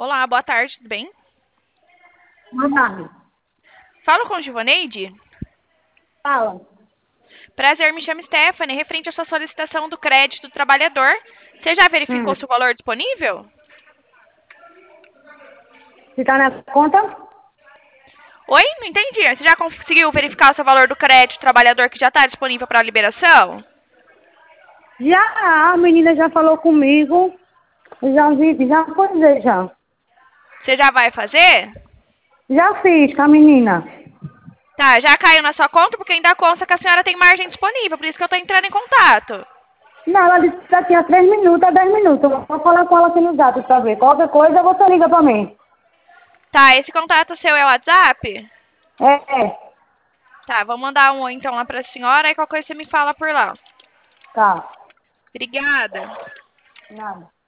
Olá, boa tarde, tudo bem? Boa tarde. Falo com Givaneide? Fala. Prazer, me chamo Stephanie, referente à sua solicitação do crédito do trabalhador. Você já verificou se o valor disponível? Se tá na conta? Oi? Não entendi. Você já conseguiu verificar o seu valor do crédito do trabalhador que já está disponível para liberação? Já, a menina já falou comigo. Já vi, já coisei já. Você já vai fazer? Já fiz com a menina. Tá, já caiu na sua conta porque ainda consta que a senhora tem margem disponível, por isso que eu estou entrando em contato. Não, ela disse que já tinha 3 minutos, 10 minutos. Eu vou falar com ela aqui no zap pra ver. Qualquer coisa você liga pra mim. Tá, esse contato seu é o WhatsApp? É. Tá, vou mandar um oi então lá pra senhora e qualquer coisa você me fala por lá. Tá. Obrigada. Nada.